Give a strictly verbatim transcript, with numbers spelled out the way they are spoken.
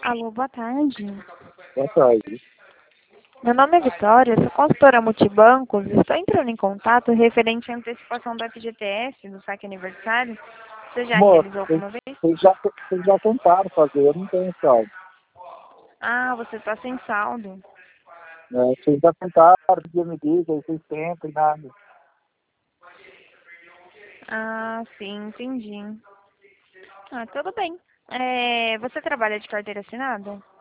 Alô, boa tarde. Boa tarde. Meu nome é Vitória, sou consultora multibancos. Estou entrando em contato referente à antecipação do F G T S, do saque aniversário. Você já Moço, realizou vocês alguma vez? vocês já, vocês já tentaram fazer, eu não tenho saldo. Ah, você está sem saldo. Né? Vocês já tentaram, dia me diga, aí vocês tentam e nada. Ah, sim, entendi. Ah, tudo bem. É, você trabalha de carteira assinada?